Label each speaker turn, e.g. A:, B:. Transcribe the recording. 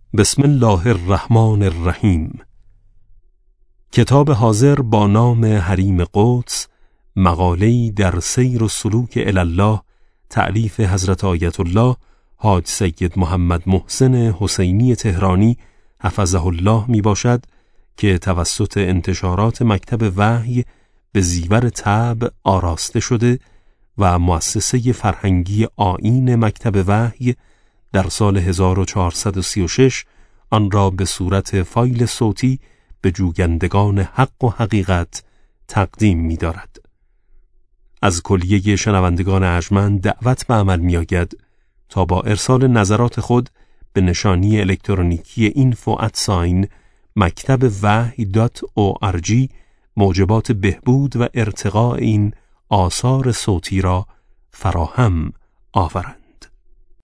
A: بسم الله الرحمن الرحیم. کتاب حاضر با نام حریم قدس، مقاله‌ای در سیر و سلوک الی تألیف حضرت آیت الله حاج سید محمد محسن حسینی تهرانی حفظه الله می باشد که توسط انتشارات مکتب وحی به زیور طبع آراسته شده و مؤسسه فرهنگی آیین مکتب وحی در سال 1436 آن را به صورت فایل صوتی به جویندگان حق و حقیقت تقدیم می دارد. از کلیه شنوندگان ارجمند دعوت به عمل می آید تا با ارسال نظرات خود به نشانی الکترونیکی info@maktabwahy.org موجبات بهبود و ارتقاء این آثار صوتی را فراهم آورند.